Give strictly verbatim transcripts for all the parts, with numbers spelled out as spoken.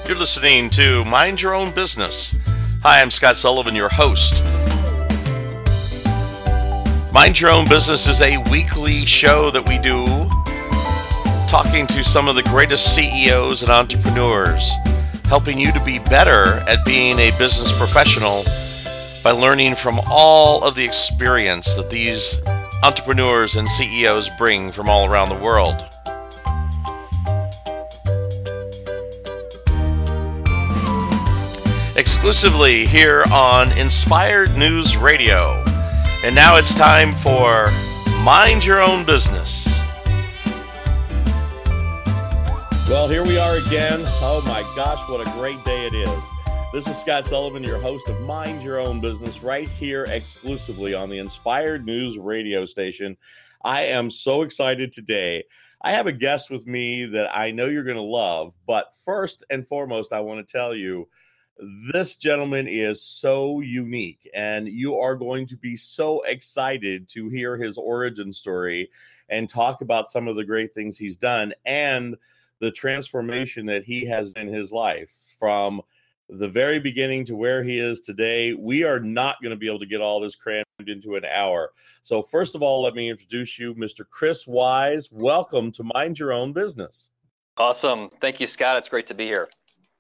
You're listening to Mind Your Own Business. Hi, I'm Scott Sullivan, your host. Mind Your Own Business is a weekly show that we do talking to some of the greatest C E Os and entrepreneurs, helping you to be better at being a business professional by learning from all of the experience that these entrepreneurs and C E Os bring from all around the world. Exclusively here on Inspired News Radio. And now it's time for Mind Your Own Business. Well, here we are again. Oh my gosh, what a great day it is. This is Scott Sullivan, your host of Mind Your Own Business, right here exclusively on the Inspired News radio station. I am so excited today. I have a guest with me that I know you're going to love, but first and foremost, I want to tell you, this gentleman is so unique, and you are going to be so excited to hear his origin story and talk about some of the great things he's done and the transformation that he has in his life from the very beginning to where he is today. We are not going to be able to get all this crammed into an hour. So first of all, let me introduce you, Mister Chris Wise. Welcome to Mind Your Own Business. Awesome. Thank you, Scott. It's great to be here.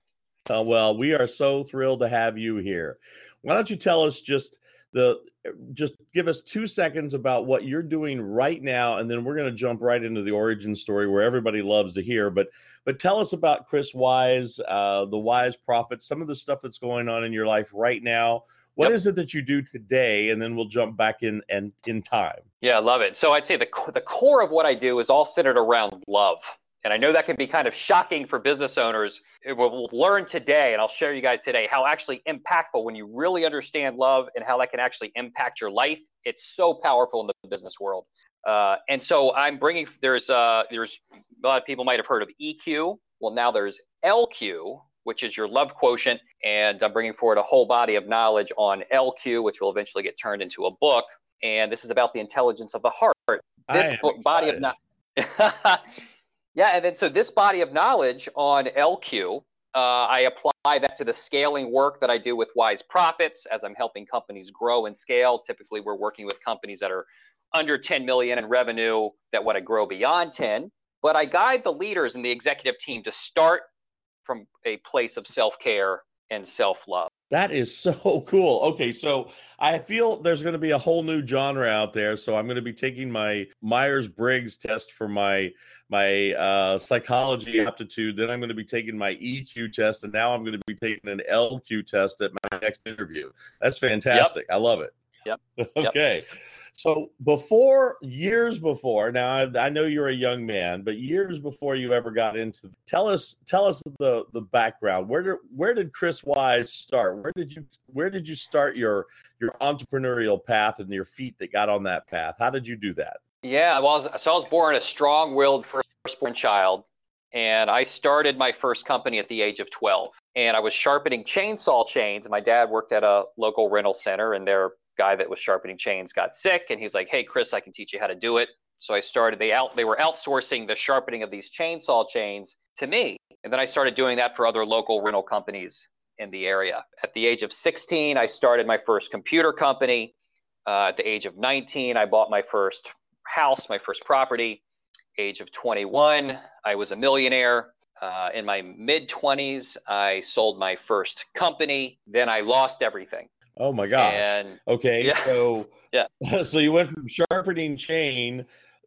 Uh, well, we are so thrilled to have you here. Why don't you tell us just the, just give us two seconds about what you're doing right now, and then we're going to jump right into the origin story where everybody loves to hear. But but tell us about Chris Wise, uh, the Wise Prophet, some of the stuff that's going on in your life right now. What yep. is it that you do today? And then we'll jump back in and in time. Yeah, I love it. So I'd say the the core of what I do is all centered around love. And I know that can be kind of shocking for business owners. We'll learn today, and I'll share you guys today, how actually impactful when you really understand love and how that can actually impact your life. It's so powerful in the business world. Uh, and so I'm bringing, there's, uh, there's a lot of people might have heard of E Q. Well, now there's L Q, which is your love quotient. And I'm bringing forward a whole body of knowledge on L Q, which will eventually get turned into a book. And this is about the intelligence of the heart. This book, body of knowledge. Yeah, and then so this body of knowledge on L Q, uh, I apply that to the scaling work that I do with Wise Profits as I'm helping companies grow and scale. Typically, we're working with companies that are under ten million in revenue that want to grow beyond ten. But I guide the leaders and the executive team to start from a place of self-care and self-love. That is so cool. Okay, so I feel there's going to be a whole new genre out there. So I'm going to be taking my Myers-Briggs test for my my uh, psychology aptitude. Then I'm going to be taking my E Q test, and now I'm going to be taking an L Q test at my next interview. That's fantastic. Yep. I love it. Yep. Okay. Yep. So before, years before, now I, I know you're a young man, but years before you ever got into, tell us, tell us the the background. Where did where did Chris Wise start? Where did you where did you start your your entrepreneurial path and your feet that got on that path? How did you do that? Yeah, well, so I was born a strong-willed firstborn child, and I started my first company at the age of twelve. And I was sharpening chainsaw chains, and my dad worked at a local rental center, and their guy that was sharpening chains got sick, and he's like, "Hey, Chris, I can teach you how to do it." So I started, they out, they were outsourcing the sharpening of these chainsaw chains to me. And then I started doing that for other local rental companies in the area. At the age of sixteen, I started my first computer company. Uh, at the age of nineteen, I bought my first house, my first property. Age of twenty-one, I was a millionaire. Uh, in my mid-twenties, I sold my first company. Then I lost everything. Oh my gosh. And, okay. Yeah. So, yeah. so you went from sharpening chain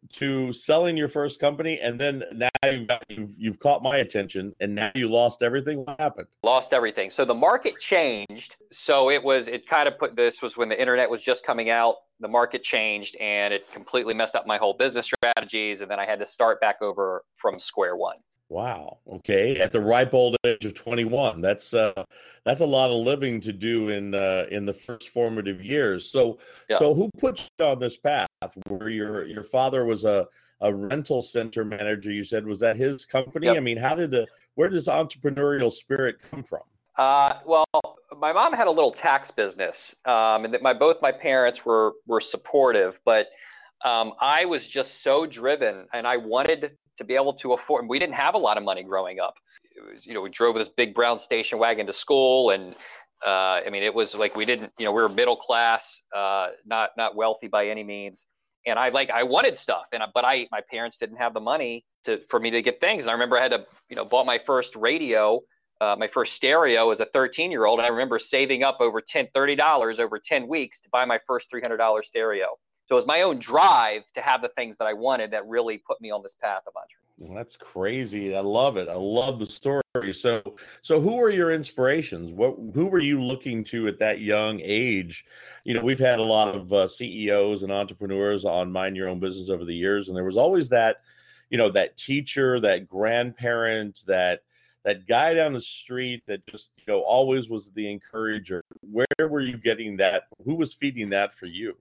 to selling your first company, and then now you've, got, you've, you've caught my attention, and now you lost everything. What happened? Lost everything. So the market changed. So it was, it kind of put, this was when the internet was just coming out. The market changed, and it completely messed up my whole business strategies. And then I had to start back over from square one. Wow. Okay. At the ripe old age of twenty-one, that's uh, that's a lot of living to do in uh, in the first formative years. So, yeah. so who put you on this path? Where your your father was a, a rental center manager, you said, was that his company? Yep. I mean, how did the where does entrepreneurial spirit come from? Uh, well, my mom had a little tax business, um, and that my both my parents were were supportive, but um, I was just so driven, and I wanted to be able to afford. We didn't have a lot of money growing up. it was, you know, we drove this big brown station wagon to school, and uh, I mean, it was like we didn't, you know, we were middle class, uh, not not wealthy by any means. And I like I wanted stuff, and but I my parents didn't have the money to for me to get things. And I remember I had to, you know, bought my first radio, uh, my first stereo as a thirteen year old, and I remember saving up over ten, thirty dollars over ten weeks to buy my first three hundred dollar stereo. So it was my own drive to have the things that I wanted that really put me on this path of entrepreneurship. Well, that's crazy. I love it. I love the story. So, so who were your inspirations? What, who were you looking to at that young age? You know, we've had a lot of uh, C E Os and entrepreneurs on Mind Your Own Business over the years, and there was always that, you know, that teacher, that grandparent, that that guy down the street that just, you know, always was the encourager. Where were you getting that? Who was feeding that for you?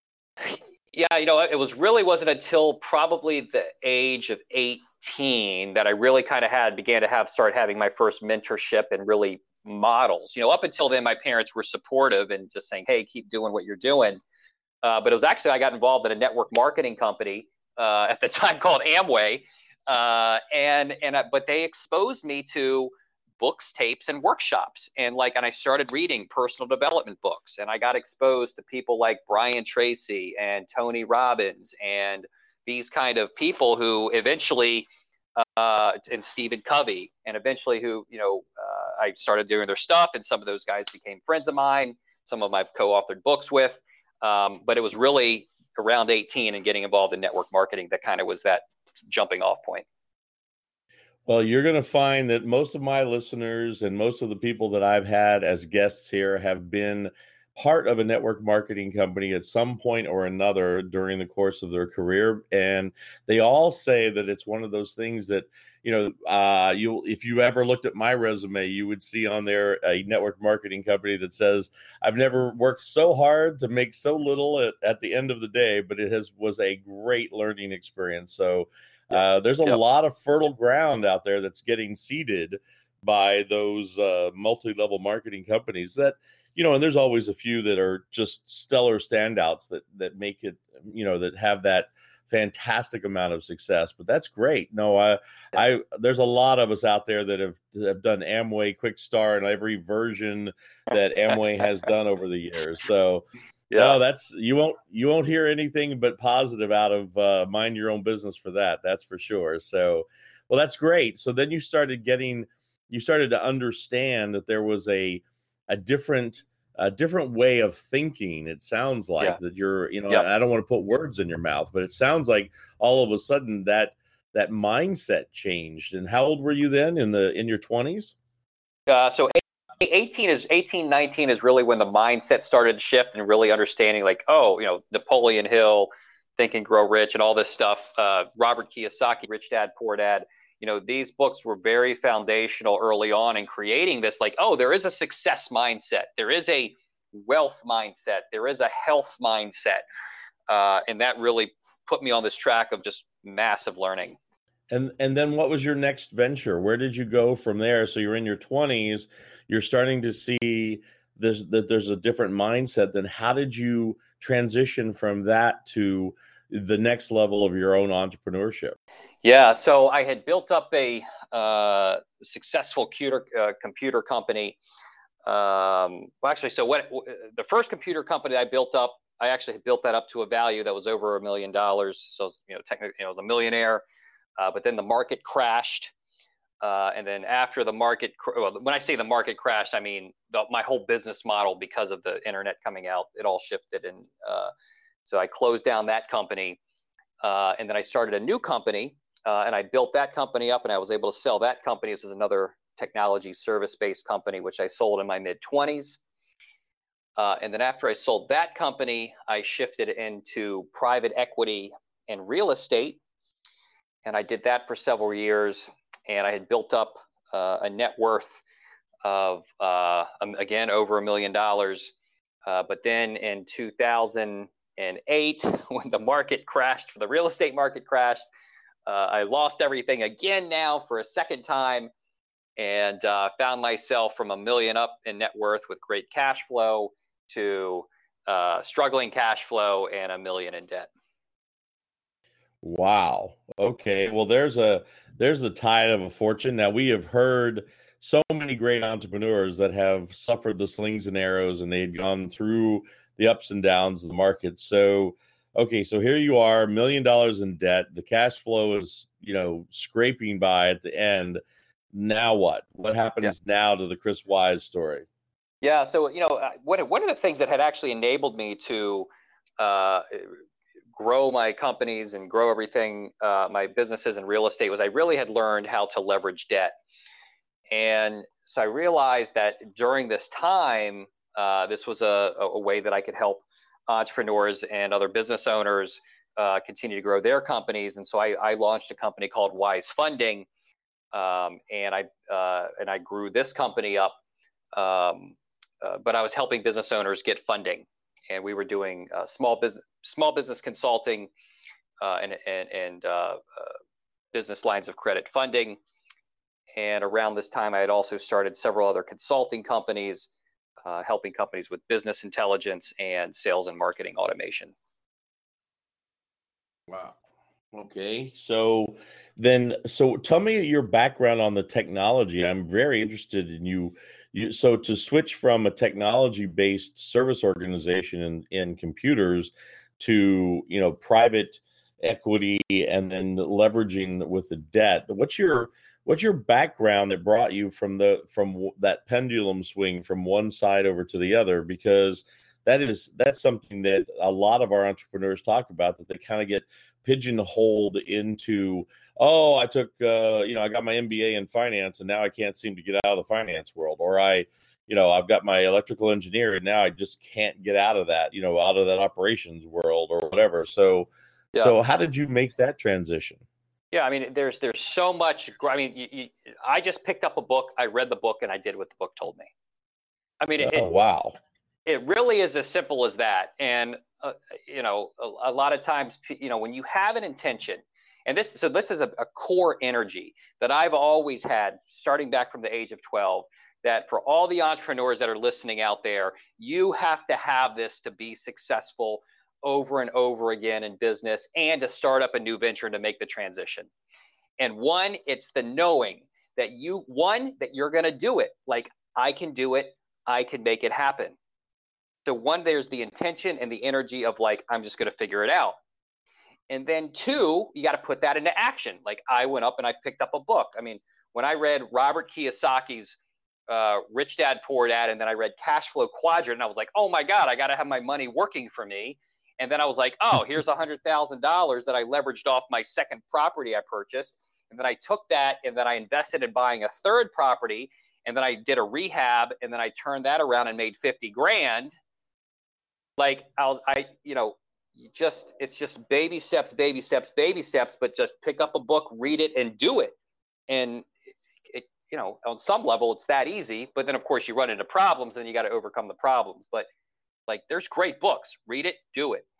Yeah, you know, it was really wasn't until probably the age of eighteen that I really kind of had began to have start having my first mentorship and really models. You know, up until then, my parents were supportive and just saying, "Hey, keep doing what you're doing." Uh, but it was actually I got involved in a network marketing company uh, at the time called Amway, uh, and and uh, but they exposed me to books, tapes, and workshops. And like, and I started reading personal development books, and I got exposed to people like Brian Tracy and Tony Robbins and these kind of people who eventually, uh, and Stephen Covey, and eventually who, you know, uh, I started doing their stuff, and some of those guys became friends of mine. Some of them I've co-authored books with. Um, but it was really around eighteen and getting involved in network marketing that kind of was that jumping off point. Well, you're going to find that most of my listeners and most of the people that I've had as guests here have been part of a network marketing company at some point or another during the course of their career. And they all say that it's one of those things that, you know, uh, you if you ever looked at my resume, you would see on there a network marketing company that says, I've never worked so hard to make so little at, at the end of the day, but it has was a great learning experience. So Uh, there's a Yep. lot of fertile ground out there that's getting seeded by those uh, multi-level marketing companies that, you know, and there's always a few that are just stellar standouts that that make it, you know, that have that fantastic amount of success. But that's great. No, I, I, there's a lot of us out there that have have done Amway, Quick Start, and every version that Amway has done over the years. So. Yeah. No, that's you won't you won't hear anything but positive out of uh, Mind Your Own Business for that. That's for sure. So, well, that's great. So then you started getting, you started to understand that there was a a different a different way of thinking. It sounds like Yeah. that you're, you know, Yeah. I don't want to put words in your mouth, but it sounds like all of a sudden that that mindset changed. And how old were you then? In the in your twenties? Uh, so eighteen is eighteen, nineteen is really when the mindset started to shift and really understanding like, oh, you know, Napoleon Hill, Think and Grow Rich, and all this stuff. Uh, Robert Kiyosaki, Rich Dad, Poor Dad. You know, these books were very foundational early on in creating this, like, oh, there is a success mindset. There is a wealth mindset. There is a health mindset. Uh, and that really put me on this track of just massive learning. And and then what was your next venture? Where did you go from there? So you're in your twenties, you're starting to see this, that there's a different mindset. Then how did you transition from that to the next level of your own entrepreneurship? Yeah, so I had built up a uh, successful computer, uh, computer company. Um, well, actually, so what the first computer company I built up, I actually built that up to a value that was over a million dollars. So, you know, technically, you know, I was a millionaire. Uh, but then the market crashed. Uh, and then after the market, cr- well, when I say the market crashed, I mean the, my whole business model, because of the internet coming out, it all shifted. And uh, so I closed down that company. Uh, and then I started a new company, uh, and I built that company up, and I was able to sell that company. This is another technology service-based company, which I sold in my mid-twenties. Uh, and then after I sold that company, I shifted into private equity and real estate. And I did that for several years, and I had built up uh, a net worth of, uh, um, again, over a million dollars. Uh, but then in two thousand eight, when the market crashed, for the real estate market crashed, uh, I lost everything again now for a second time, and uh, found myself from a million up in net worth with great cash flow to uh, struggling cash flow and a million in debt. Wow. Okay. Well, there's a there's the tide of a fortune. Now we have heard so many great entrepreneurs that have suffered the slings and arrows and they've gone through the ups and downs of the market. So, okay, so here you are, million dollars in debt. The cash flow is, you know, scraping by at the end. Now what? What Yeah. happens now to the Chris Wise story? Yeah. So, you know, uh, one, one of the things that had actually enabled me to uh, grow my companies and grow everything, uh, my businesses and real estate, was I really had learned how to leverage debt. And so I realized that during this time, uh, this was a, a way that I could help entrepreneurs and other business owners uh, continue to grow their companies. And so I, I launched a company called Wise Funding, um, and I uh, and I grew this company up. Um, uh, but I was helping business owners get funding, and we were doing uh, small business small business consulting uh, and and and uh, uh, business lines of credit funding. And around this time, I had also started several other consulting companies, uh, helping companies with business intelligence and sales and marketing automation. Wow. Okay. So then, so tell me your background on the technology. I'm very interested in you. You so to switch from a technology-based service organization in, in computers to, you know, private equity and then leveraging with the debt. What's your what's your background that brought you from the from w- that pendulum swing from one side over to the other? Because that is that's something that a lot of our entrepreneurs talk about, that they kind of get pigeonholed into, oh, I took uh you know I got my M B A in finance and now I can't seem to get out of the finance world, or I you know I've got my electrical engineer and now I just can't get out of that, you know out of that operations world or whatever. So Yeah. so how did you make that transition? Yeah, I mean, there's there's so much. I mean, you, you, I just picked up a book, I read the book, and I did what the book told me. I mean, it Oh, it, wow. it really is as simple as that. And uh, you know, a, a lot of times, you know, when you have an intention, and this so this is a, a core energy that I've always had, starting back from the age of twelve. That for all the entrepreneurs that are listening out there, you have to have this to be successful over and over again in business and to start up a new venture and to make the transition. And one, it's the knowing that you, one, that you're going to do it. Like, I can do it. I can make it happen. So one, there's the intention and the energy of like, I'm just going to figure it out. And then two, you got to put that into action. Like, I went up and I picked up a book. I mean, when I read Robert Kiyosaki's uh, Rich Dad, Poor Dad, and then I read Cash Flow Quadrant, and I was like, oh my God, I got to have my money working for me. And then I was like, oh, here's one hundred thousand dollars that I leveraged off my second property I purchased. And then I took that and then I invested in buying a third property. And then I did a rehab and then I turned that around and made fifty grand. Like, I was, I, you know, you just, it's just baby steps, baby steps, baby steps, but just pick up a book, read it, and do it. And it, you know, on some level, it's that easy. But then, of course, you run into problems and you got to overcome the problems. But like, there's great books. Read it, do it.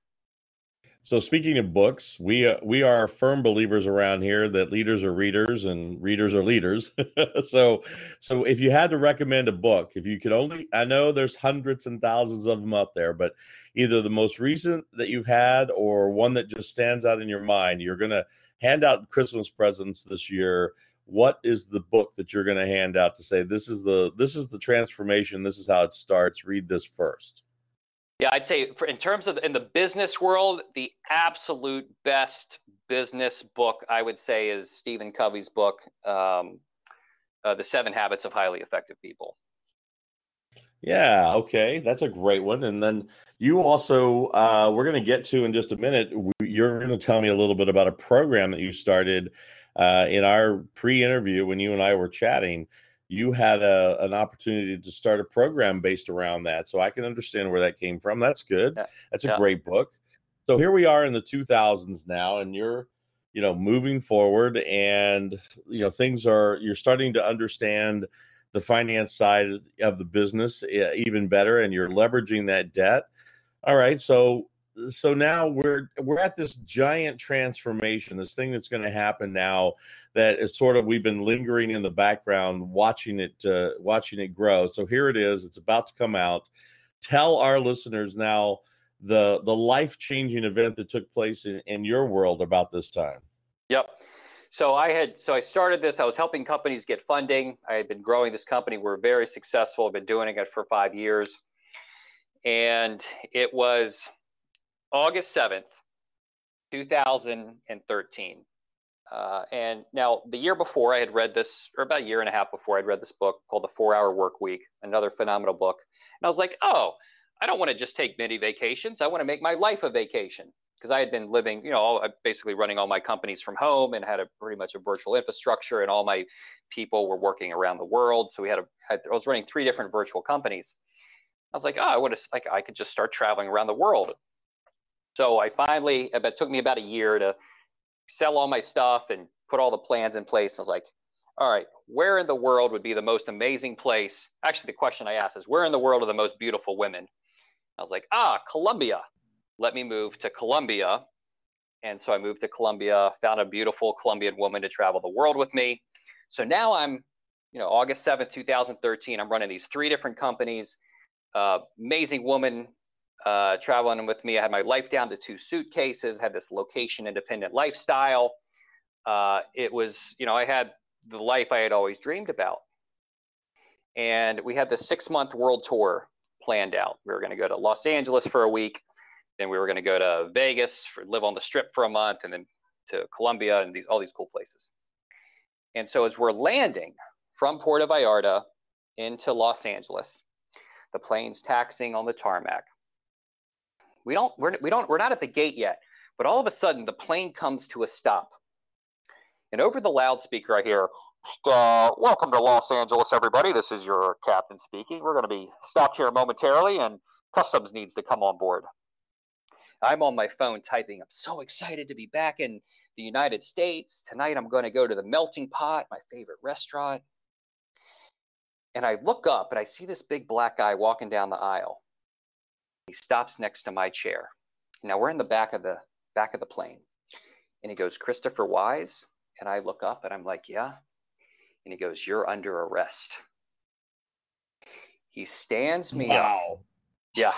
So speaking of books, we uh, we are firm believers around here that leaders are readers and readers are leaders. so so if you had to recommend a book, if you could only, I know there's hundreds and thousands of them out there, but either the most recent that you've had or one that just stands out in your mind, you're going to hand out Christmas presents this year. What is the book that you're going to hand out to say, this is the this is the transformation, this is how it starts, read this first? Yeah, I'd say for, in terms of in the business world, the absolute best business book I would say is Stephen Covey's book, um, uh, The Seven Habits of Highly Effective People. Yeah, okay, that's a great one. And then you also, uh, we're going to get to in just a minute, you're going to tell me a little bit about a program that you started uh, in our pre-interview when you and I were chatting. You had a, an opportunity to start a program based around that. So I can understand where that came from. That's good. Yeah. That's a Yeah. great book. So here we are in the two thousands now, and you're, you know, moving forward and, you know, things are, you're starting to understand the finance side of the business even better, and you're leveraging that debt. All right. So, so now we're, we're at this giant transformation, this thing that's going to happen now that is sort of, we've been lingering in the background, watching it, uh, watching it grow. So here it is, it's about to come out. Tell our listeners now, the the life-changing event that took place in, in your world about this time. Yep. So I had, so I started this, I was helping companies get funding. I had been growing this company. We're very successful. I've been doing it for five years. And it was August seventh, two thousand thirteen. Uh, and now the year before I had read this, or about a year and a half before I'd read this book called The four hour Work Week, another phenomenal book. And I was like, oh, I don't want to just take mini vacations. I want to make my life a vacation. Because I had been living, you know, all, basically running all my companies from home and had a pretty much a virtual infrastructure, and all my people were working around the world. So we had a, had, I was running three different virtual companies. I was like, oh, I would have, like, I could just start traveling around the world. So I finally, it took me about a year to sell all my stuff and put all the plans in place. I was like, all right, where in the world would be the most amazing place? Actually, the question I asked is, where in the world are the most beautiful women? I was like, ah, Colombia. Let me move to Colombia. And so I moved to Colombia, found a beautiful Colombian woman to travel the world with me. So now I'm, you know, August seventh, two thousand thirteen, I'm running these three different companies, uh, amazing woman uh, traveling with me. I had my life down to two suitcases, had this location independent lifestyle. Uh, it was, you know, I had the life I had always dreamed about. And we had this six month world tour planned out. We were going to go to Los Angeles for a week. Then we were going to go to Vegas, for, live on the Strip for a month, and then to Colombia and these, all these cool places. And so as we're landing from Puerto Vallarta into Los Angeles, the plane's taxiing on the tarmac. We don't, we're, we don't, we're not at the gate yet, but all of a sudden the plane comes to a stop. And over the loudspeaker, I hear, uh, welcome to Los Angeles, everybody. This is your captain speaking. We're going to be stopped here momentarily, and customs needs to come on board. I'm on my phone typing. I'm so excited to be back in the United States. Tonight I'm going to go to the Melting Pot, my favorite restaurant. And I look up and I see this big black guy walking down the aisle. He stops next to my chair. Now we're in the back of the back of the plane. And he goes, Christopher Wise? And I look up and I'm like, yeah. And he goes, you're under arrest. He stands me wow. up. Yeah.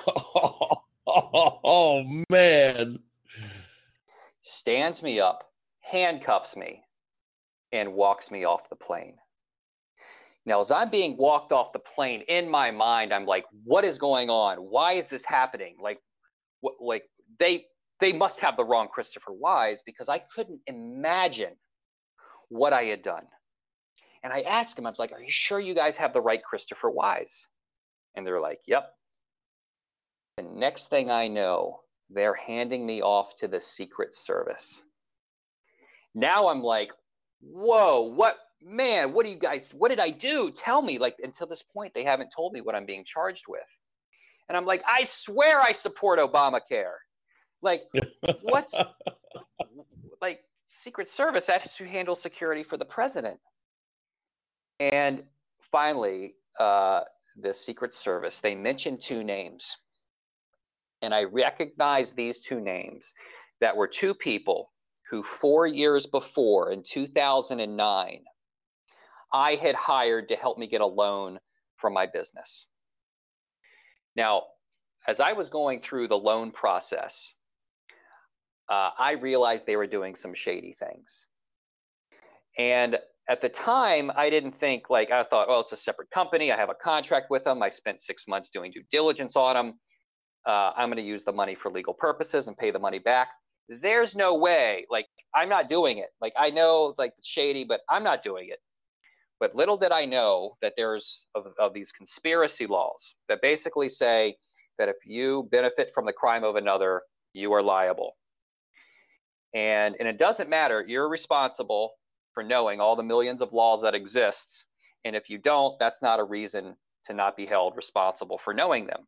Oh, man. Stands me up, handcuffs me, and walks me off the plane. Now, as I'm being walked off the plane, in my mind, I'm like, what is going on? Why is this happening? Like, what, like they they must have the wrong Christopher Wise, because I couldn't imagine what I had done. And I asked him, I was like, are you sure you guys have the right Christopher Wise? And they're like, yep. The next thing I know, they're handing me off to the Secret Service. Now I'm like, whoa, what, man, what do you guys, what did I do? Tell me. Like, until this point, they haven't told me what I'm being charged with. And I'm like, I swear I support Obamacare. Like, what's, like, Secret Service, that's who handles security for the president. And finally, uh, the Secret Service, they mentioned two names. And I recognized these two names that were two people who four years before, in two thousand nine, I had hired to help me get a loan for my business. Now, as I was going through the loan process, uh, I realized they were doing some shady things. And at the time, I didn't think, like, I thought, well, it's a separate company. I have a contract with them. I spent six months doing due diligence on them. Uh, I'm going to use the money for legal purposes and pay the money back. There's no way, like, I'm not doing it. Like, I know it's like it's shady, but I'm not doing it. But little did I know that there's of, of these conspiracy laws that basically say that if you benefit from the crime of another, you are liable. And, and it doesn't matter. You're responsible for knowing all the millions of laws that exist. And if you don't, that's not a reason to not be held responsible for knowing them.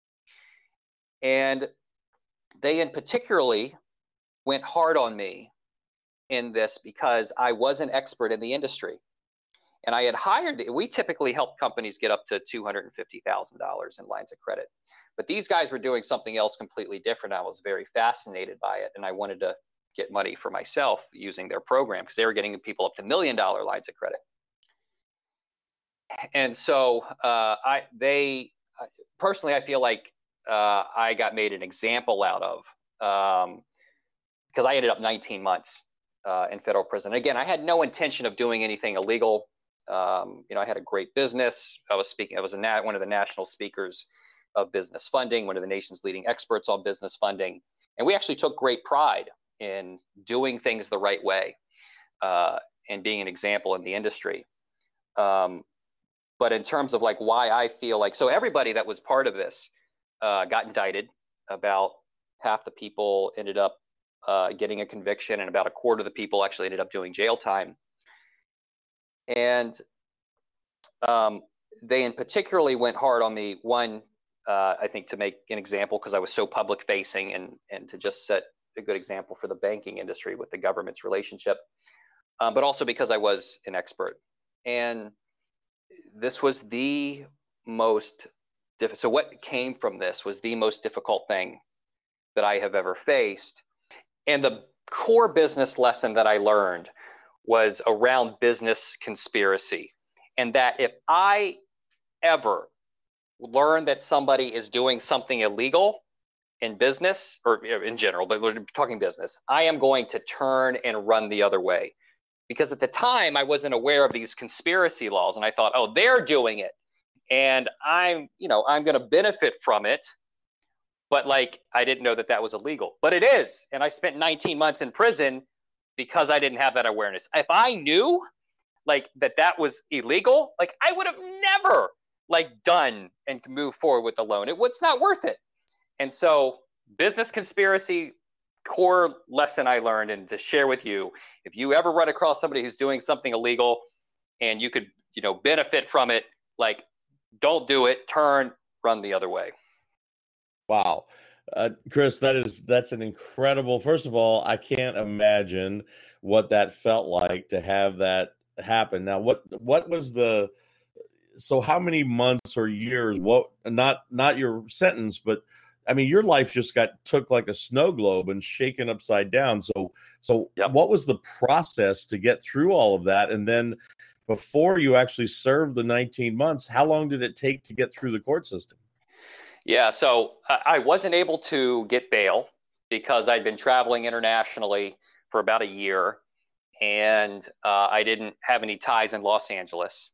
And they in particularly went hard on me in this because I was an expert in the industry. And I had hired, we typically help companies get up to two hundred fifty thousand dollars in lines of credit. But these guys were doing something else completely different. I was very fascinated by it. And I wanted to get money for myself using their program because they were getting people up to million dollar lines of credit. And so uh, I, they, personally, I feel like uh, I got made an example out of, um, because I ended up nineteen months uh, in federal prison. Again, I had no intention of doing anything illegal. Um, you know, I had a great business. I was speaking. I was a na- one of the national speakers of business funding, one of the nation's leading experts on business funding, and we actually took great pride in doing things the right way uh, and being an example in the industry. Um, but in terms of like why I feel like, so everybody that was part of this uh, got indicted. About half the people ended up uh, getting a conviction, and about a quarter of the people actually ended up doing jail time. And um, they in particularly went hard on me, one, uh, I think to make an example because I was so public facing, and, and to just set a good example for the banking industry with the government's relationship, um, but also because I was an expert. And this was the most difficult. So what came from this was the most difficult thing that I have ever faced. And the core business lesson that I learned was around business conspiracy. And that if I ever learn that somebody is doing something illegal in business, or in general, but we're talking business, I am going to turn and run the other way. Because at the time I wasn't aware of these conspiracy laws, and I thought, oh, they're doing it, and I'm, you know, I'm going to benefit from it. But like, I didn't know that that was illegal, but it is. And I spent nineteen months in prison because I didn't have that awareness. If I knew like that that was illegal, like I would have never like done and moved forward with the loan. It was not worth it. And so business conspiracy, core lesson I learned, and to share with you, if you ever run across somebody who's doing something illegal and you could, you know, benefit from it, like don't do it, turn, run the other way. Wow. Uh, Chris, that is, that's an incredible, first of all, I can't imagine what that felt like to have that happen. Now, what, what was the, so how many months or years, what, not, not your sentence, but I mean, your life just got took like a snow globe and shaken upside down. So, so yep. What was the process to get through all of that? And then before you actually served the nineteen months, how long did it take to get through the court system? Yeah, so I wasn't able to get bail because I'd been traveling internationally for about a year, and uh, I didn't have any ties in Los Angeles.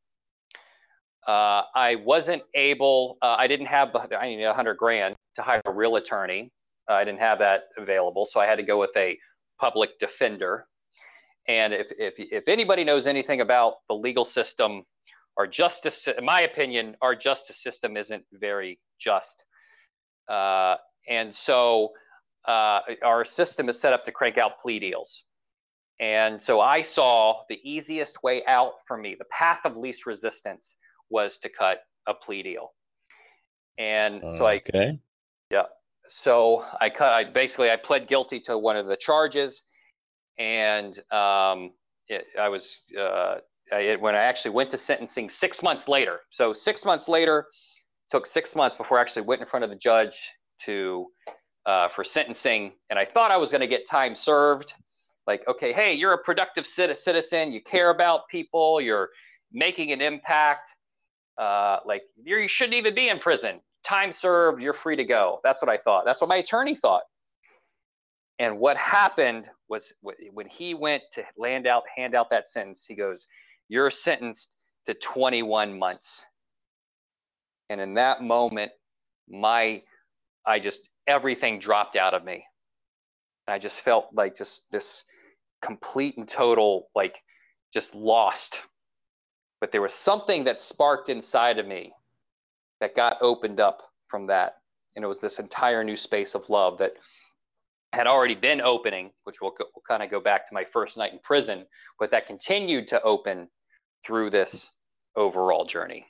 Uh, I wasn't able, uh, I didn't have the, I needed a hundred grand to hire a real attorney. Uh, I didn't have that available, so I had to go with a public defender. And if if if anybody knows anything about the legal system, our justice, in my opinion, our justice system isn't very just. Uh, and so uh, our system is set up to crank out plea deals. And so I saw the easiest way out for me, the path of least resistance, was to cut a plea deal. And so I, okay. yeah. So I cut, I basically, I pled guilty to one of the charges. And um, it, I was, uh, I, when I actually went to sentencing six months later. So six months later, took six months before I actually went in front of the judge to uh, for sentencing. And I thought I was going to get time served. Like, okay, hey, you're a productive citizen. You care about people. You're making an impact. Uh, like, you're, you shouldn't even be in prison. Time served. You're free to go. That's what I thought. That's what my attorney thought. And what happened was when he went to land out, hand out that sentence, he goes, "You're sentenced to twenty-one months." And in that moment, my, I just, everything dropped out of me. I just felt like just this complete and total, like just lost. But there was something that sparked inside of me that got opened up from that. And it was this entire new space of love that had already been opening, which will we'll kind of go back to my first night in prison, but that continued to open through this overall journey.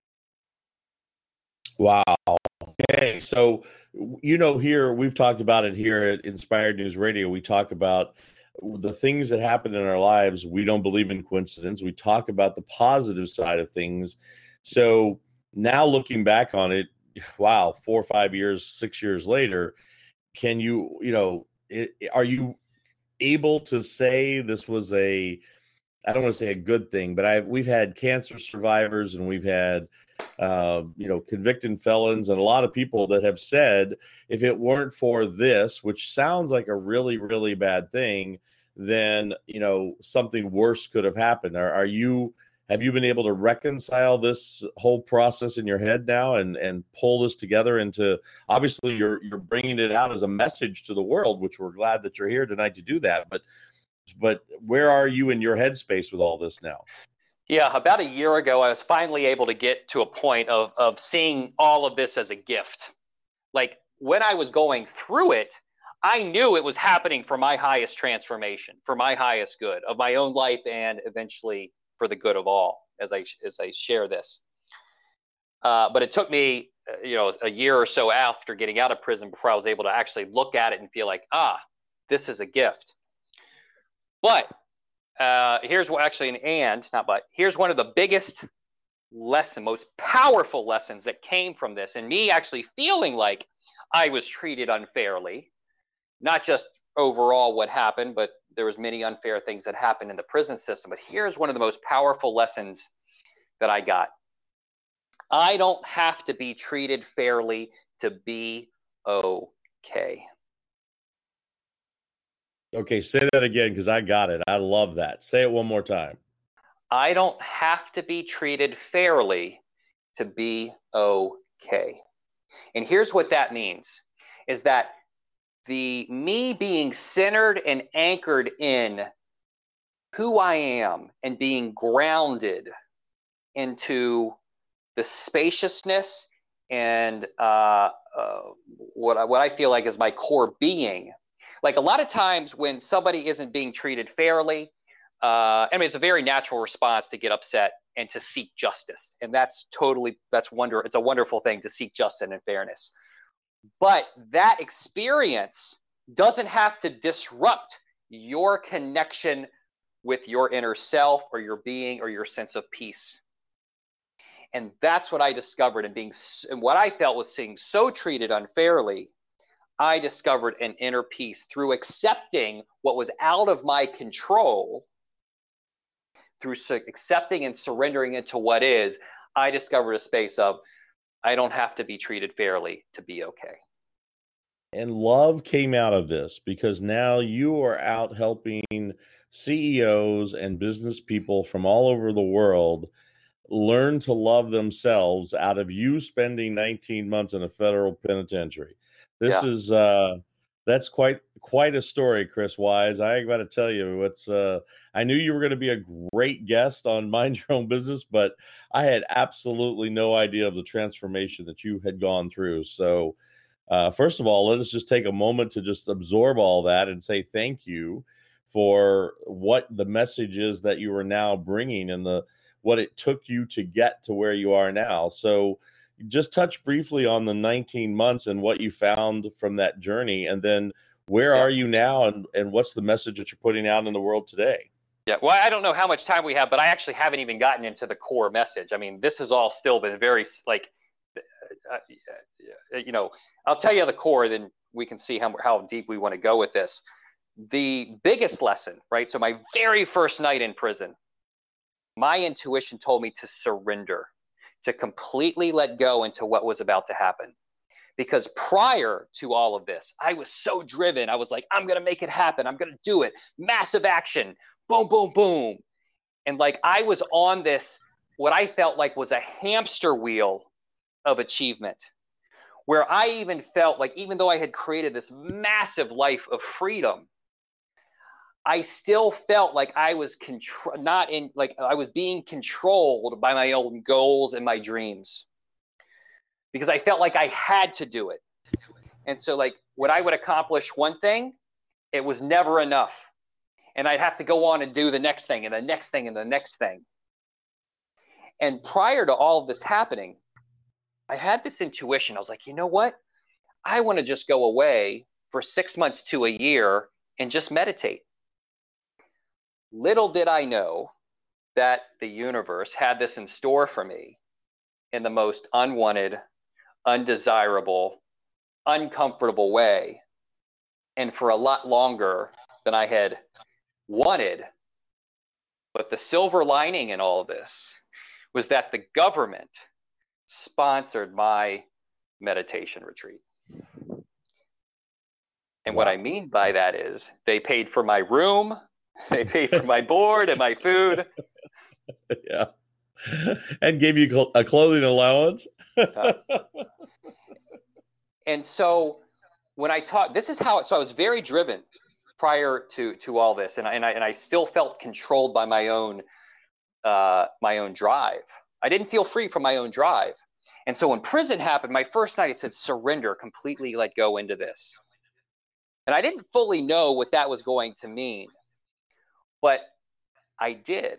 Wow. Okay. So, you know, here we've talked about it here at Inspired News Radio. We talk about the things that happen in our lives. We don't believe in coincidence. We talk about the positive side of things. So now looking back on it, wow, four or five years, six years later, can you, you know, it, are you able to say this was a, I don't want to say a good thing, but I we've had cancer survivors and we've had uh, you know, convicted felons and a lot of people that have said, if it weren't for this, which sounds like a really, really bad thing, then, you know, something worse could have happened. Are, are you, have you been able to reconcile this whole process in your head now and, and pull this together into, obviously you're, you're bringing it out as a message to the world, which we're glad that you're here tonight to do that. But, but where are you in your headspace with all this now? Yeah, about a year ago, I was finally able to get to a point of, of seeing all of this as a gift. Like when I was going through it, I knew it was happening for my highest transformation, for my highest good of my own life, and eventually for the good of all, as I as I share this. Uh, but it took me, you know, a year or so after getting out of prison before I was able to actually look at it and feel like, ah, this is a gift. But uh, here's what actually an and not but here's one of the biggest lesson, most powerful lessons that came from this, and me actually feeling like I was treated unfairly. Not just overall what happened, but there was many unfair things that happened in the prison system. But here's one of the most powerful lessons that I got. I don't have to be treated fairly to be okay. Okay, say that again, because I got it. I love that. Say it one more time. I don't have to be treated fairly to be okay. And here's what that means, is that the me being centered and anchored in who I am and being grounded into the spaciousness and uh, uh, what, I, what I feel like is my core being. Like a lot of times when somebody isn't being treated fairly, uh, I mean, it's a very natural response to get upset and to seek justice. And that's totally, that's wonder, it's a wonderful thing to seek justice and fairness. But that experience doesn't have to disrupt your connection with your inner self or your being or your sense of peace. And that's what I discovered, and being, and what I felt was being so treated unfairly. I discovered an inner peace through accepting what was out of my control. Through accepting and surrendering into what is, I discovered a space of, I don't have to be treated fairly to be okay. And love came out of this, because now you are out helping C E Os and business people from all over the world learn to love themselves out of you spending nineteen months in a federal penitentiary. This yeah. is uh that's quite quite a story, Chris Wise. I got to tell you, it's uh I knew you were going to be a great guest on Mind Your Own Business, but I had absolutely no idea of the transformation that you had gone through. So uh first of all, let us just take a moment to just absorb all that and say thank you for what the message is that you are now bringing and the what it took you to get to where you are now. So just touch briefly on the nineteen months and what you found from that journey. And then where yeah. are you now, and, and what's the message that you're putting out in the world today? Yeah, well, I don't know how much time we have, but I actually haven't even gotten into the core message. I mean, this has all still been very, like, uh, you know, I'll tell you the core, then we can see how, how deep we want to go with this. The biggest lesson, right? So my very first night in prison, my intuition told me to surrender, to completely let go into what was about to happen. Because prior to all of this, I was so driven. I was like, I'm going to make it happen. I'm going to do it. Massive action. Boom, boom, boom. And like I was on this, what I felt like was a hamster wheel of achievement, where I even felt like, even though I had created this massive life of freedom, I still felt like I was contr- not in, like I was being controlled by my own goals and my dreams, because I felt like I had to do it. And so like when I would accomplish one thing, it was never enough. And I'd have to go on and do the next thing and the next thing and the next thing. And prior to all of this happening, I had this intuition. I was like, you know what? I want to just go away for six months to a year and just meditate. Little did I know that the universe had this in store for me in the most unwanted, undesirable, uncomfortable way, and for a lot longer than I had wanted. But the silver lining in all of this was that the government sponsored my meditation retreat. And Wow. what I mean by that is they paid for my room, they paid for my board and my food. Yeah. And gave you cl- a clothing allowance. uh, and so when I taught, this is how, so I was very driven prior to, to all this. And I, and I, and I still felt controlled by my own, uh, my own drive. I didn't feel free from my own drive. And so when prison happened, my first night, it said, surrender, completely let go into this. And I didn't fully know what that was going to mean, but I did.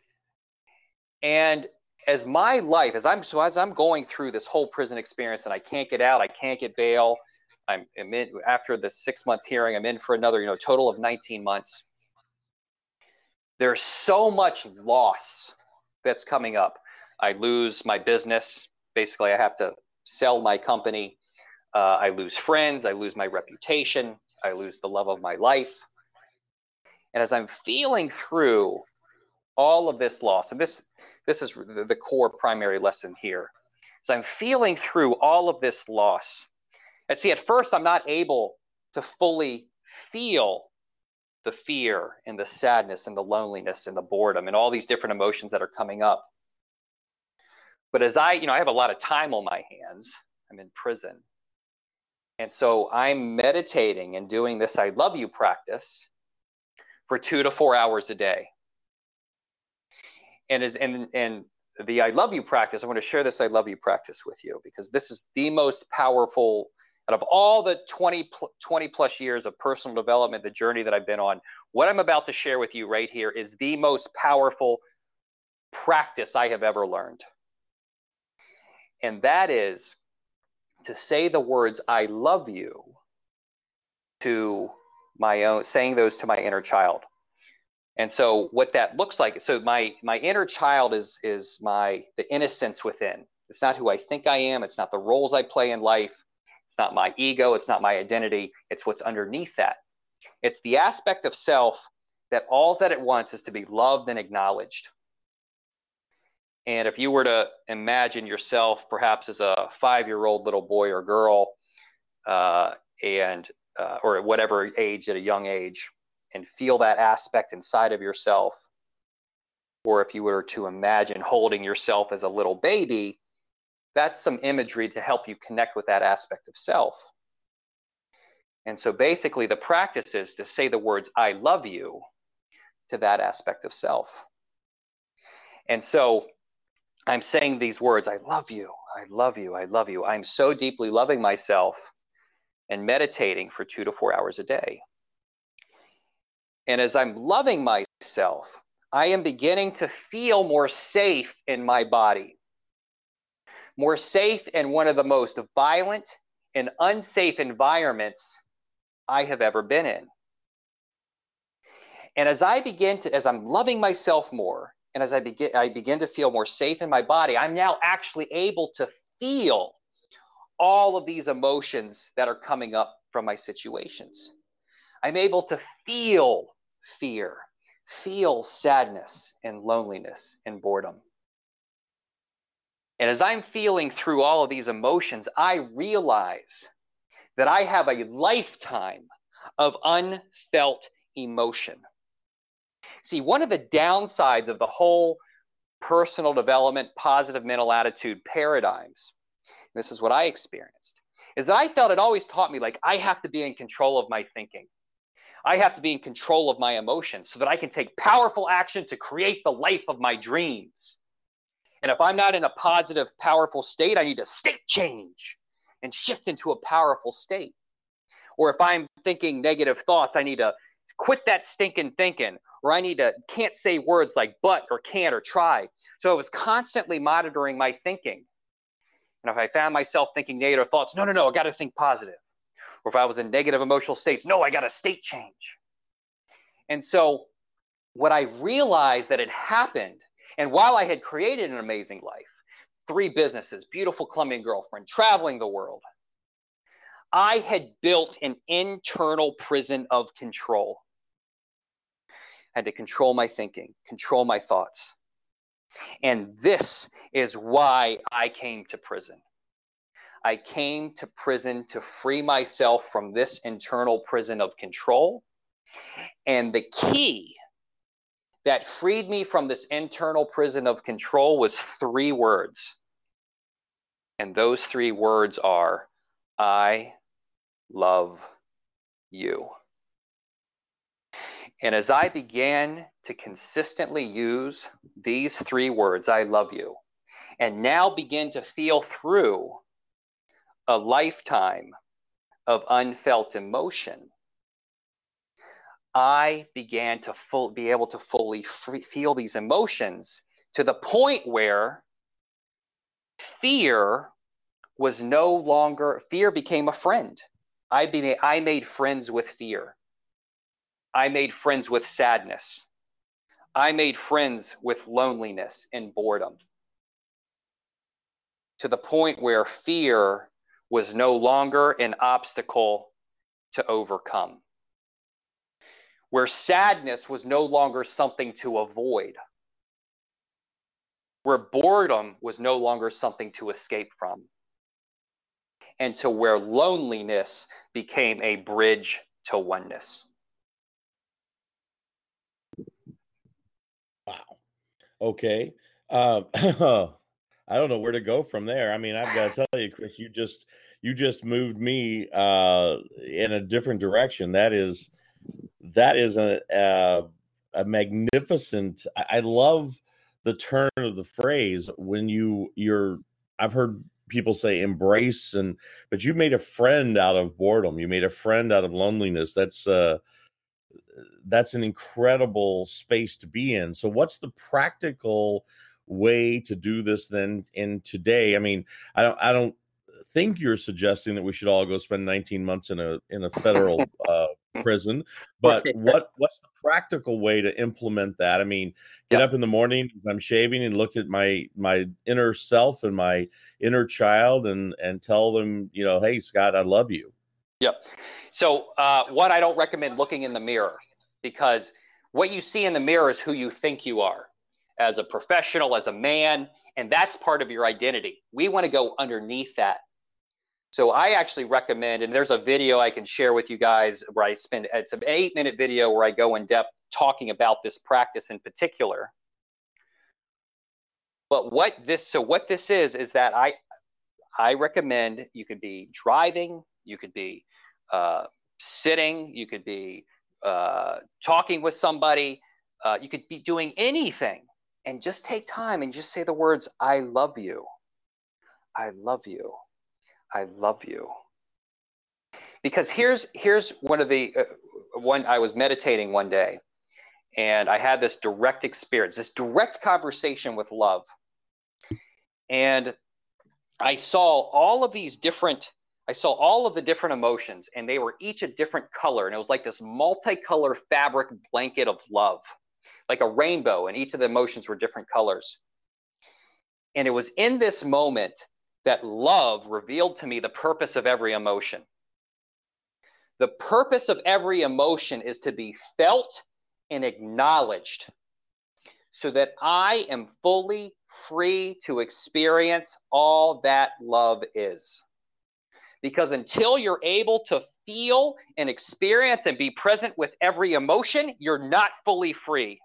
And as my life, as I'm so as I'm going through this whole prison experience, and I can't get out, I can't get bail. I'm, I'm in after the six month hearing. I'm in for another, you know, total of nineteen months. There's so much loss that's coming up. I lose my business. Basically, I have to sell my company. Uh, I lose friends. I lose my reputation. I lose the love of my life. And as I'm feeling through all of this loss, and this this is the, the core primary lesson here, as I'm feeling through all of this loss, and see, at first I'm not able to fully feel the fear and the sadness and the loneliness and the boredom and all these different emotions that are coming up. But as I, you know, I have a lot of time on my hands. I'm in prison. And so I'm meditating and doing this I love you practice for two to four hours a day. And as and and the I love you practice, I want to share this I love you practice with you, because this is the most powerful out of all the twenty, twenty plus years of personal development, the journey that I've been on. What I'm about to share with you right here is the most powerful practice I have ever learned. And that is to say the words I love you to my own, saying those to my inner child. And so what that looks like, so my my inner child is is my the innocence within. It's not who I think I am, it's not the roles I play in life, it's not my ego, it's not my identity, it's what's underneath that. It's the aspect of self that all that it wants is to be loved and acknowledged. And if you were to imagine yourself perhaps as a five-year-old little boy or girl, uh, and uh, or at whatever age, at a young age, and feel that aspect inside of yourself, or if you were to imagine holding yourself as a little baby, that's some imagery to help you connect with that aspect of self. And so basically the practice is to say the words, I love you, to that aspect of self. And so I'm saying these words, I love you, I love you, I love you. I'm so deeply loving myself and meditating for two to four hours a day. And as I'm loving myself, I am beginning to feel more safe in my body, more safe in one of the most violent and unsafe environments I have ever been in. And as I begin to, as I'm loving myself more, and as I begin, I begin to feel more safe in my body, I'm now actually able to feel all of these emotions that are coming up from my situations. I'm able to feel fear, feel sadness and loneliness and boredom. And as I'm feeling through all of these emotions, I realize that I have a lifetime of unfelt emotion. See, one of the downsides of the whole personal development, positive mental attitude paradigms, this is what I experienced, is that I felt it always taught me like I have to be in control of my thinking. I have to be in control of my emotions so that I can take powerful action to create the life of my dreams. And if I'm not in a positive, powerful state, I need to state change and shift into a powerful state. Or if I'm thinking negative thoughts, I need to quit that stinking thinking, or I need to can't say words like but or can't or try. So I was constantly monitoring my thinking. And if I found myself thinking negative thoughts, no, no, no, I got to think positive. Or if I was in negative emotional states, no, I got to state change. And so what I realized that had happened, and while I had created an amazing life, three businesses, beautiful Colombian girlfriend, traveling the world, I had built an internal prison of control. I had to control my thinking, control my thoughts. And this is why I came to prison. I came to prison to free myself from this internal prison of control. And the key that freed me from this internal prison of control was three words. And those three words are, I love you. And as I began to consistently use these three words, I love you, and now begin to feel through a lifetime of unfelt emotion, I began to full, be able to fully free, feel these emotions to the point where fear was no longer, fear became a friend. I, be, I made friends with fear. I made friends with sadness. I made friends with loneliness and boredom. To the point where fear was no longer an obstacle to overcome. Where sadness was no longer something to avoid. Where boredom was no longer something to escape from. And to where loneliness became a bridge to oneness. Wow. Okay. Um, I don't know where to go from there. I mean, I've got to tell you, Chris, you just you just moved me uh, in a different direction. That is that is a a, a magnificent. I, I love the turn of the phrase when you you're. I've heard people say embrace, and but you made a friend out of boredom. You made a friend out of loneliness. That's uh, that's an incredible space to be in. So what's the practical way to do this then in today? I mean, I don't I don't think you're suggesting that we should all go spend nineteen months in a in a federal uh, prison, but what what's the practical way to implement that? I mean, get Yep. up in the morning as I'm shaving and look at my my inner self and my inner child and and tell them, you know, hey, Scott, I love you. Yep. So uh, one, I don't recommend looking in the mirror, because what you see in the mirror is who you think you are as a professional, as a man, and that's part of your identity. We want to go underneath that. So I actually recommend, and there's a video I can share with you guys where I spend, it's an eight minute video where I go in depth talking about this practice in particular. But what this, so what this is, is that I, I recommend you could be driving, you could be uh, sitting, you could be uh, talking with somebody, uh, you could be doing anything, and just take time and just say the words, I love you. I love you. I love you. Because here's here's one of the uh, one I was meditating one day, and I had this direct experience, this direct conversation with love, and I saw all of these different. I saw all of the different emotions, and they were each a different color, and it was like this multicolor fabric blanket of love, like a rainbow, and each of the emotions were different colors. And it was in this moment that love revealed to me the purpose of every emotion. The purpose of every emotion is to be felt and acknowledged so that I am fully free to experience all that love is. Because until you're able to feel and experience and be present with every emotion, you're not fully free.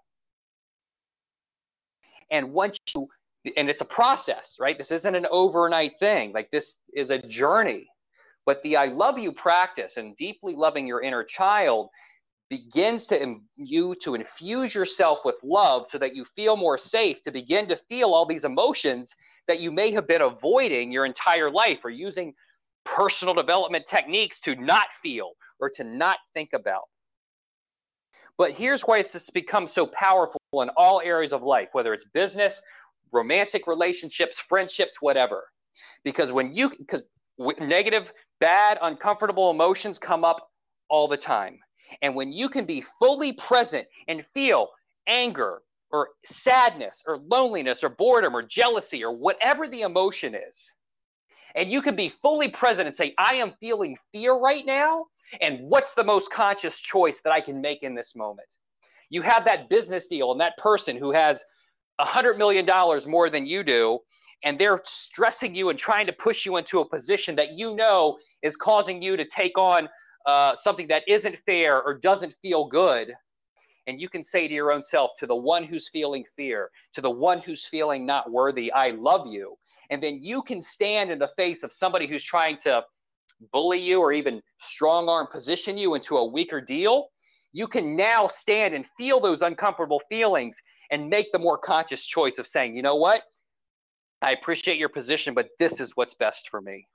And once you And it's a process, right? This isn't an overnight thing. Like, this is a journey. But the I love you practice and deeply loving your inner child begins to you to infuse yourself with love so that you feel more safe to begin to feel all these emotions that you may have been avoiding your entire life, or using personal development techniques to not feel or to not think about. But here's why it's just become so powerful in all areas of life, whether it's business, romantic relationships, friendships, whatever. Because when you, because negative, bad, uncomfortable emotions come up all the time. And when you can be fully present and feel anger or sadness or loneliness or boredom or jealousy or whatever the emotion is, and you can be fully present and say, I am feeling fear right now, and what's the most conscious choice that I can make in this moment? You have that business deal and that person who has one hundred million dollars more than you do, and they're stressing you and trying to push you into a position that you know is causing you to take on uh, something that isn't fair or doesn't feel good. And you can say to your own self, to the one who's feeling fear, to the one who's feeling not worthy, I love you. And then you can stand in the face of somebody who's trying to bully you or even strong arm position you into a weaker deal. You can now stand and feel those uncomfortable feelings and make the more conscious choice of saying, you know what? I appreciate your position, but this is what's best for me.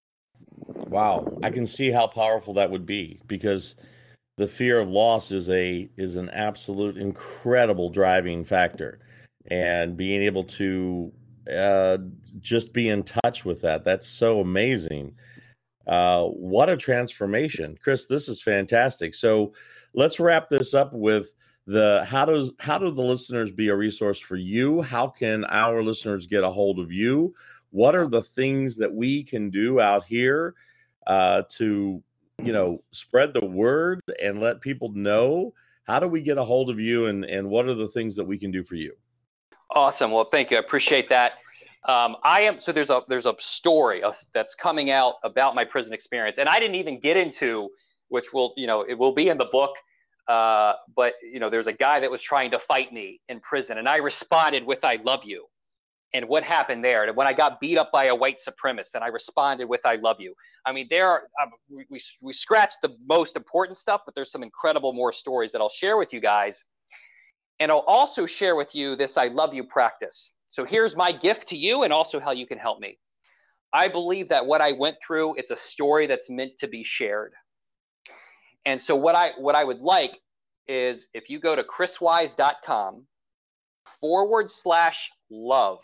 Wow. I can see how powerful that would be, because the fear of loss is a is an absolute incredible driving factor, and being able to uh, just be in touch with that, that's so amazing. Uh, what a transformation, Chris. This is fantastic. So let's wrap this up with the how does how do the listeners be a resource for you? How can our listeners get a hold of you? What are the things that we can do out here uh, to you know, spread the word and let people know? How do we get a hold of you, and, and what are the things that we can do for you? Awesome. Well, thank you. I appreciate that. Um, I am, so there's a, there's a story that's coming out about my prison experience, and I didn't even get into, which will, you know, it will be in the book. Uh, but you know, there's a guy that was trying to fight me in prison, and I responded with, I love you. And what happened there? And when I got beat up by a white supremacist, and I responded with, I love you. I mean, there are, um, we, we, we scratched the most important stuff, but there's some incredible more stories that I'll share with you guys. And I'll also share with you this I love you practice. So here's my gift to you, and also how you can help me. I believe that what I went through, it's a story that's meant to be shared. And so what I, what I would like is if you go to chriswise.com forward slash love.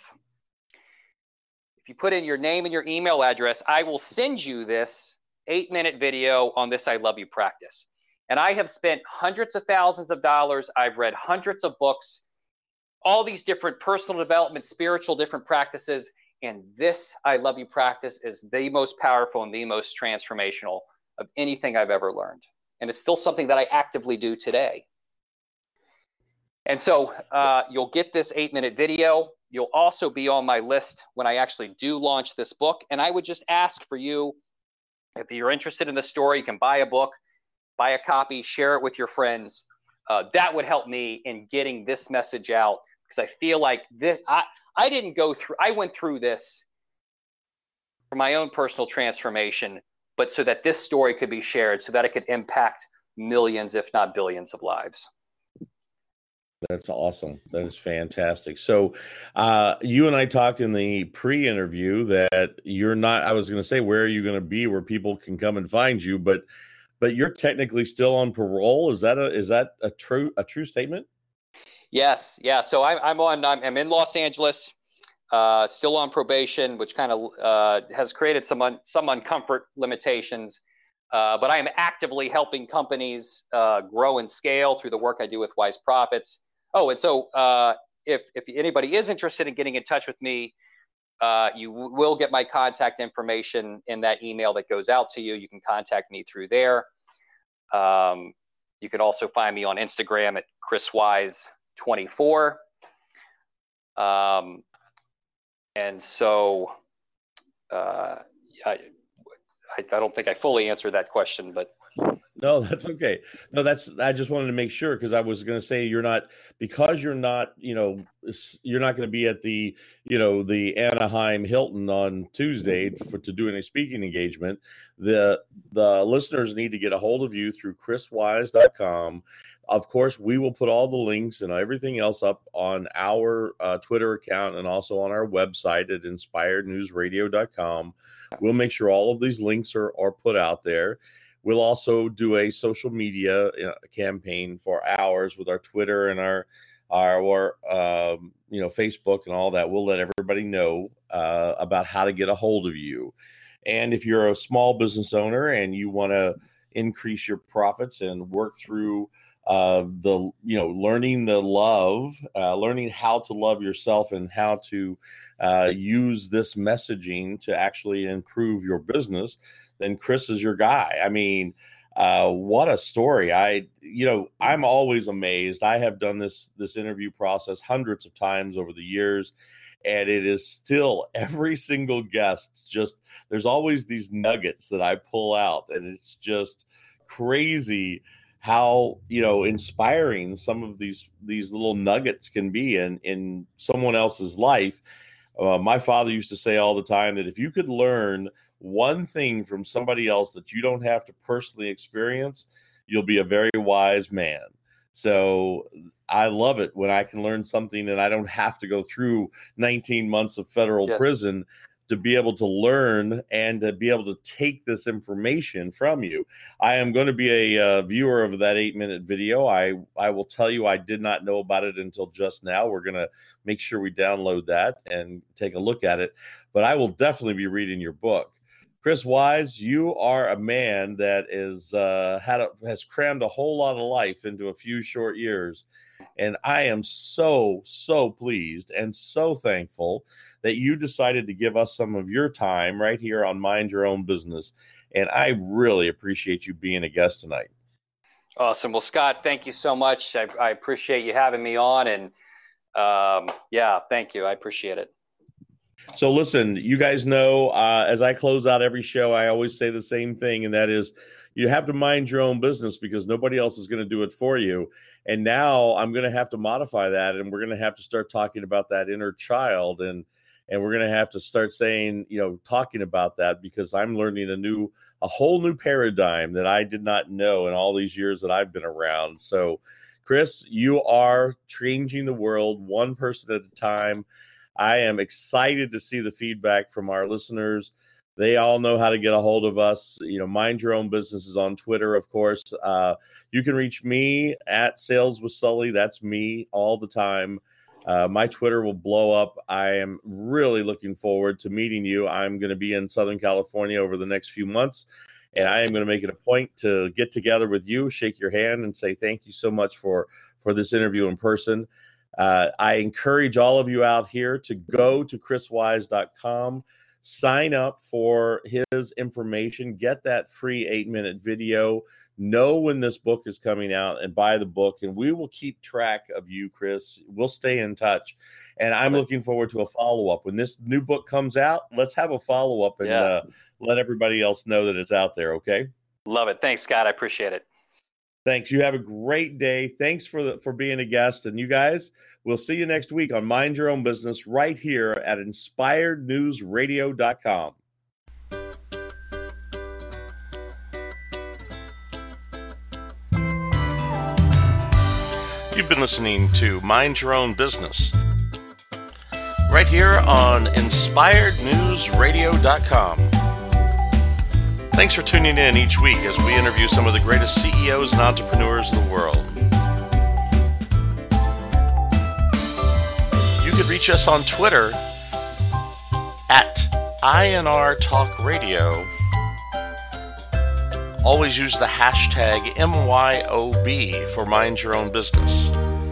If you put in your name and your email address, I will send you this eight minute video on this I love you practice. And I have spent hundreds of thousands of dollars. I've read hundreds of books, all these different personal development, spiritual different practices. And this I love you practice is the most powerful and the most transformational of anything I've ever learned. And it's still something that I actively do today. And so uh, you'll get this eight minute video. You'll also be on my list when I actually do launch this book. And I would just ask for you, if you're interested in the story, you can buy a book, buy a copy, share it with your friends. Uh, that would help me in getting this message out, because I feel like this, I, I didn't go through, I went through this for my own personal transformation, but so that this story could be shared, so that it could impact millions, if not billions of lives. That's awesome. That is fantastic. So uh, you and I talked in the pre-interview that you're not, I was going to say, where are you going to be where people can come and find you, but but you're technically still on parole. Is that a is that a true a true statement? Yes. Yeah. So I'm I'm on I'm, I'm in Los Angeles, uh, still on probation, which kind of uh, has created some un, some uncomfort limitations. Uh, but I am actively helping companies uh, grow and scale through the work I do with Wise Profits. Oh, and so uh, if if anybody is interested in getting in touch with me, uh, you w- will get my contact information in that email that goes out to you. You can contact me through there. Um, you can also find me on Instagram at chris wise twenty-four. Um, and so uh, I, I don't think I fully answered that question, but. No, that's okay. No, that's, I just wanted to make sure, because I was going to say you're not, because you're not, you know, you're not going to be at the, you know, the Anaheim Hilton on Tuesday for, to do any speaking engagement. The, the listeners need to get a hold of you through chris wise dot com. Of course, we will put all the links and everything else up on our uh, Twitter account, and also on our website at inspired news radio dot com. We'll make sure all of these links are, are put out there. We'll also do a social media campaign for ours with our Twitter and our our um, you know, Facebook and all that. We'll let everybody know uh, about how to get a hold of you. And if you're a small business owner and you want to increase your profits and work through uh, the, you know, learning the love, uh, learning how to love yourself and how to uh, use this messaging to actually improve your business, then Chris is your guy. I mean, Uh, what a story. I, you know, I'm always amazed. I have done this, this interview process hundreds of times over the years, and it is still every single guest. Just, there's always these nuggets that I pull out, and it's just crazy how, you know, inspiring some of these, these little nuggets can be in, in someone else's life. Uh, my father used to say all the time that if you could learn one thing from somebody else that you don't have to personally experience, you'll be a very wise man. So I love it when I can learn something and I don't have to go through nineteen months of federal yes. prison to be able to learn and to be able to take this information from you. I am going to be a uh, viewer of that eight minute video. I, I will tell you, I did not know about it until just now. We're going to make sure we download that and take a look at it, but I will definitely be reading your book. Chris Wise, you are a man that is uh, had a, has crammed a whole lot of life into a few short years. And I am so, so pleased and so thankful that you decided to give us some of your time right here on Mind Your Own Business. And I really appreciate you being a guest tonight. Awesome. Well, Scott, thank you so much. I, I appreciate you having me on. And um, yeah, thank you. I appreciate it. So listen, you guys know, uh, as I close out every show, I always say the same thing, and that is you have to mind your own business because nobody else is going to do it for you. And now I'm going to have to modify that, and we're going to have to start talking about that inner child, and and we're going to have to start saying, you know, talking about that because I'm learning a new, a whole new paradigm that I did not know in all these years that I've been around. So, Chris, you are changing the world one person at a time. I am excited to see the feedback from our listeners. They all know how to get a hold of us. You know, Mind Your Own Business is on Twitter, of course. Uh, you can reach me at Sales with Sully. That's me all the time. Uh, my Twitter will blow up. I am really looking forward to meeting you. I'm going to be in Southern California over the next few months, and I am going to make it a point to get together with you, shake your hand, and say thank you so much for, for this interview in person. Uh, I encourage all of you out here to go to chris wise dot com, sign up for his information, get that free eight minute video, know when this book is coming out, and buy the book. And we will keep track of you, Chris. We'll stay in touch. And I'm looking forward to a follow-up. When this new book comes out, let's have a follow-up and yeah. uh, let everybody else know that it's out there, okay? Love it. Thanks, Scott. I appreciate it. Thanks. You have a great day. Thanks for the, for being a guest. And you guys, we'll see you next week on Mind Your Own Business right here at inspired news radio dot com. You've been listening to Mind Your Own Business right here on inspired news radio dot com. Thanks for tuning in each week as we interview some of the greatest C E Os and entrepreneurs in the world. You can reach us on Twitter at I N R Talk Radio. Always use the hashtag M Y O B for Mind Your Own Business.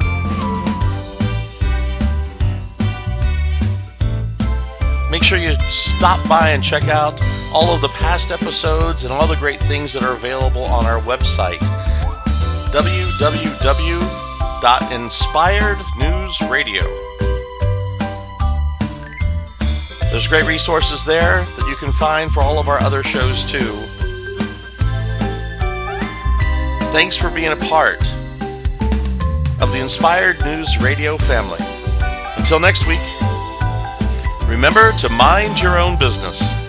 Make sure you stop by and check out all of the past episodes and all the great things that are available on our website, w w w dot inspired news radio. There's great resources there that you can find for all of our other shows too. Thanks for being a part of the Inspired News Radio family. Until next week, remember to mind your own business.